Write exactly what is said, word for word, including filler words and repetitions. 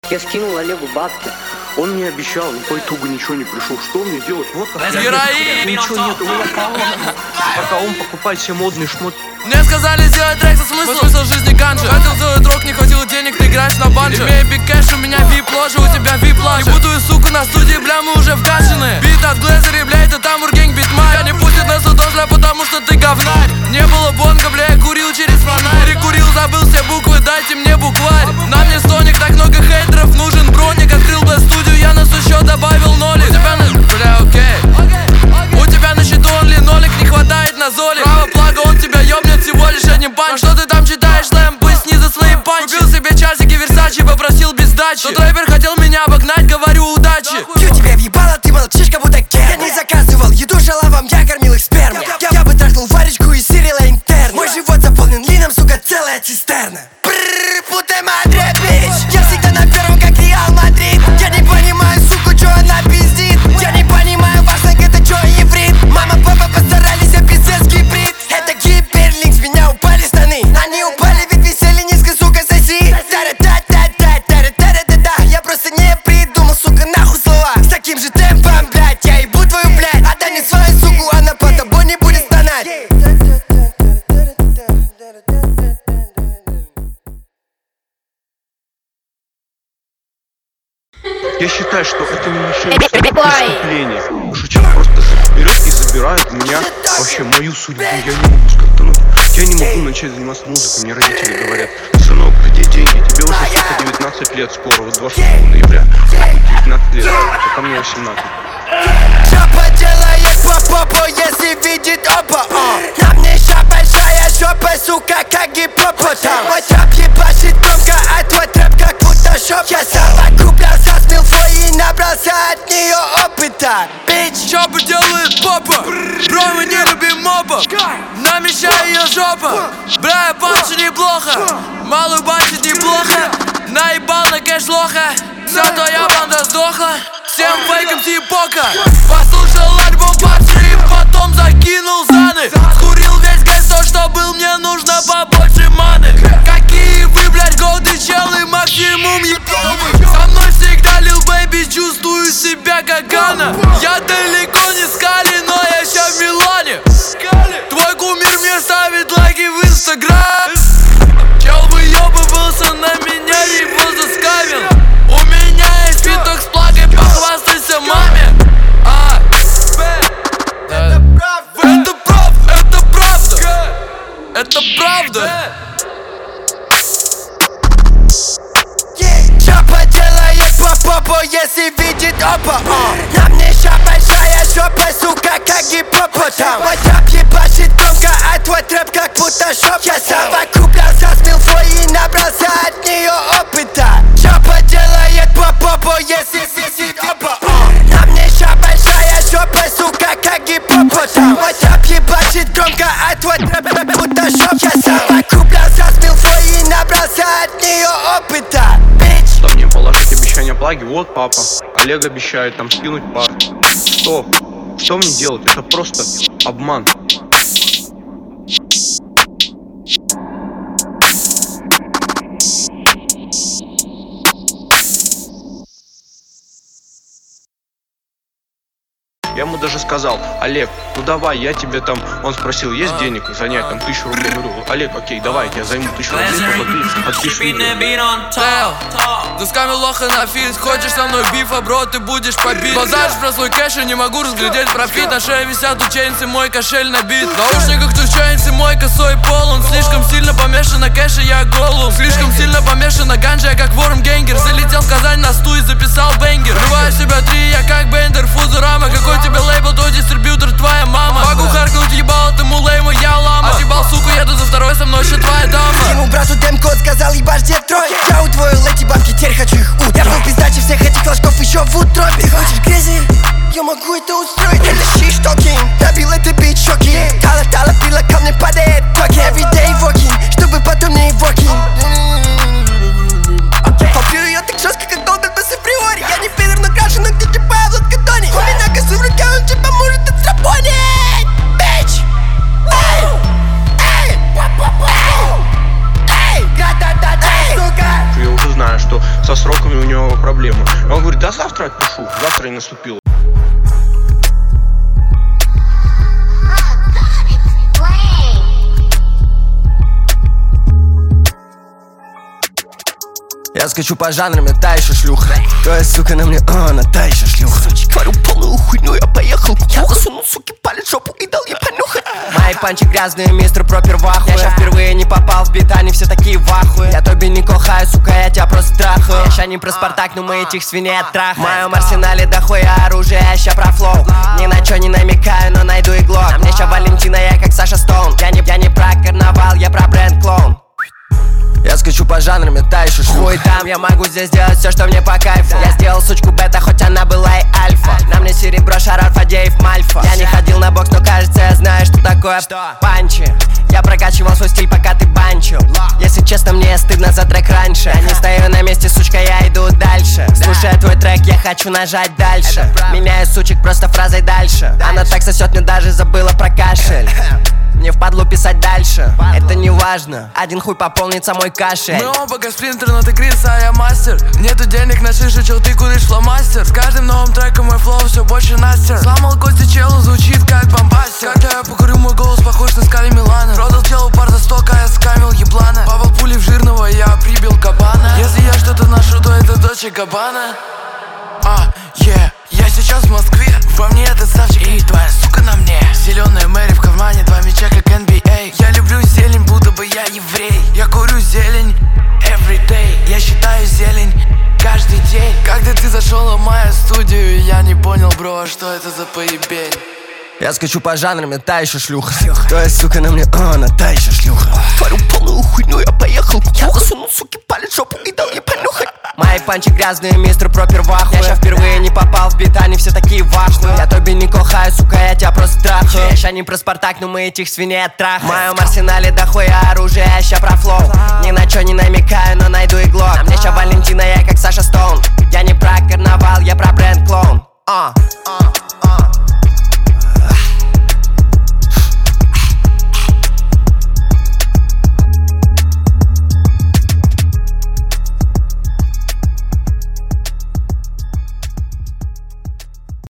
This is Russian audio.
Я скинул Олегу бабки. Он мне обещал, но по итогу ничего не пришел. Что мне делать? Вот как Героин! Ничего нет, пока он покупает себе модный шмот. Мне сказали сделать трек со смыслом. Смысл жизни ганджи. Хотел сделать рок, не хватило денег, ты играешь на банже. Имея биг кэш, у меня вип-ложа, у тебя вип-ложа. Ебутую суку на студии, бля, мы уже вкашены. Бит от Глэзери, бля, это там ургенг битмай. Я не пустит нас удожля, потому что ты говнарь. Не было бонга, бля, я курил через фонарь. Перекурил, забыл все буквы, дайте мне букварь. На мне стоник, так много хейтеров, нужен броник. Открыл бля студию, я на свой счет добавил нолик. У тебя на... Бля, окей. У тебя на счету онли нолик, не хватает на золик. Право плага, он тебя ёбнет всего лишь одним панч. Что ты там читаешь, слэм, поясни за свои панчи. Купил себе часики Версачи, попросил без дачи. Тот рэпер хотел меня обогнать, говорю удачи. Ю тебя въебало, ты молчишь, как будто Кен. Я не заказывал еду шалавам, я кормил их спермой. Я, я бы трахнул варечку из сериала интерна. Мой живот заполнен лином, сука, целая цистерна. Брррр, путай мадре, бич. Я всегда на первом, как Реал Мадрид. Я не понимаю, сука, чё она пиздит. Я не понимаю, важно, это чё иврит. Мама, папа постарались, а пиздец гибрид. Это гиперлинк, с меня упали штаны. Они упали, ведь висели низко, сука, соси. Та-ра-та-та-та-та-та-та-та. Я просто не придумал, сука, нахуй слова. С таким же темпом, блядь, я ебу твою, блядь. Отдай мне свою суку, она под тобой не будет стонать. Я считаю, что это не мешает преступление. Шучу, просто берет и забирает у меня вообще мою судьбу. Я не могу как-то, ну, я не могу начать заниматься музыкой. Мне родители говорят: сынок, где деньги? Тебе уже, сука, девятнадцать лет скоро, вот двадцать шестого ноября. девятнадцать лет, пока мне восемнадцать. Жопа делает по попу, если видит опа. На мне ща большая жопа, сука, как гиппопотам. Мой трап ебашит громко, а твой трэп как фотошоп. Я совокуплялся с милфой и набрался от нее опыта. Бич, Чё бы делает попа? Бро, мы не любим мобов. Намещай ее жопа. Бля, я панчу неплохо. Малую бачит неплохо. Наебал на кэш лоха. Вся твоя банда сдохла. Всем фейком типока. Послушал альбом Патчи и потом закинул заны. Скурил весь гайс, то что был, мне нужно побольше маны. Какие вы, блядь, годы, челы, максимум ебаный. Со мной всегда лил бэйби, чувствую себя как Ганна. Я далеко не скали, но я ща в Милане. Твой кумир мне ставит лайки в инстаграм. Чел выебывался на меня, его заскавил. У меня есть фиток с плагой, похвастайся маме. А, это правда, это правда, это правда, это правда. жопа делает по попу, если видит опа. На мне ща большая жопа, сука, как гиппопотам. Мой трап ебашит громко, а твой трэп как фотошоп. Я совокуплялся с милфой и набрался от нее опыта. Жопа делает по попу, если видит опа. На мне ща большая жопа, сука, как гиппопотам. Мой трап ебашит громко, а твой трэп как фотошоп. Я совокуплялся с милфой и набрался от нее опыта. Да мне положить обещание плаги, вот папа. Олег обещает там скинуть пар. Что? Что мне делать? Это просто обман. Я ему даже сказал: Олег, ну давай, я тебе там... Он спросил, есть денег занять там тысячу рублей? Я говорю: Олег, окей, давай, я займу тысячу рублей, только ты отпишешь видео. Досками лоха на фит. Хочешь со мной бифа, бро, ты будешь побит. Базаришь про свой кэш, я не могу разглядеть профит. На шее висят ученицы, мой кошель набит. В наушниках тученицы, мой косой полон. Слишком сильно помешан на кэше, я голубь. Слишком сильно помешан на ганже, я как Ворм Генгер. Залетел в Казань на сту и записал бенгер. Рываю себя три, я как Бендер, Фузурама. Какой тебе лейбл, то дистрибьютор твоя мама. Могу харкнуть ебало, ты мулейму, я лама. Отъебал суку, еду за второй, со мной еще твоя дама. Ему брату дем-код сказал, ебашь Детройт. Я удвоил эти бабки, теперь хочу их ut. Я был пиздаче всех этих ложков еще в утробе. Ты хочешь грязи? Я могу это устроить. Это щи штоки, добил это бит шоки. Тала-тала пила, ко мне падает токи. Everyday walking, чтобы потом не walking. Попью ее так жестко, как долбит бас априори. Я не пидор, но крашу, но где чипаю в лоткотоне. У меня косу в руке, он тебе поможет отработать. Bitch! Эй! Эй! Эй! Эй! Гата-та-та, сука! Я уже знаю, что со сроками у него него проблемы. И он говорит, да завтра отпишу. Завтра и наступило. Я скачу по жанрам, я та еще шлюха. Твоя сука на мне, а, она та еще шлюха. Творю полную хуйню, я поехал. Я засунул, суки, палец в жопу и дал ей понюхать. Мои панчи грязные, мистер пропер в ахуе. Я ща впервые не попал в бит, они все такие в ахуе. Я тобі не кохаю, сука, я тебя просто трахаю. Я ща не про Спартак, но мы этих свиней оттрахаем. В моем арсенале дохуя оружия, я ща про флоу. Ни на чё не намекаю, но найду и глок. На мне ща Валентина, я как Саша Стоун. Я не, я не про карнавал, я про бренд клоун. Я скачу по жанрам, я та еще шлюха. Хуй там, я могу здесь делать все, что мне по кайфу. Я сделал сучку бета, хоть она была и альфа. На мне серебро, Шарар, Фадеев, Мальфа. Я не ходил на бокс, но кажется, я знаю, что такое панчи. Я прокачивал свой стиль, пока ты банчил. Если честно, мне стыдно за трек раньше. Не стою на месте, сучка, я иду дальше. Слушая твой трек, я хочу нажать дальше. Меняю сучек просто фразой дальше. Она так сосет, мне даже забыла про кашель. Мне впадло писать дальше, это не важно. Один хуй пополнится мой кашель. Мы оба как сплинтер, но ты Крис, а я мастер. Нету денег на шише, чел, ты куришь фломастер. С каждым новым треком мой флоу все больше настер. Сломал кости челу, звучит как бомбастер. Когда я покурю, мой голос похож на Скали Милана. Продал челу пар за сто, а я скамил еблана. Папа пули в жирного, я прибил кабана. Если я что-то ношу, то это Дольче Габбана. А, е, я сейчас в Москве. Во мне этот савчик и твоя сука на мне. Зеленая Мэри в кармане, два мяча как эн би эй. Я люблю зелень, будто бы я еврей. Я курю зелень everyday. Я считаю зелень каждый день. Когда ты зашел в мою студию, я не понял, бро, что это за поебень. Я скачу по жанрам, я та еще шлюха. Твоя сука на мне, а, она та еще шлюха. Творю полную хуйню, я поехал. Я засунул, суки, палец в жопу и дал ей понюхать. Мои панчи грязные, мистер пропер в ахуе. Я ща впервые не попал в бит, они все такие в ахуе. Я тобі не кохаю, сука, я тебя просто трахаю. Я ща не про Спартак, но мы этих свиней оттрахаем. В моем арсенале дохуя оружия, я ща про флоу. Ни на чё не намекаю, но найду и глок. На мне ща Валентина, я как Саша Стоун. Я не про карнавал.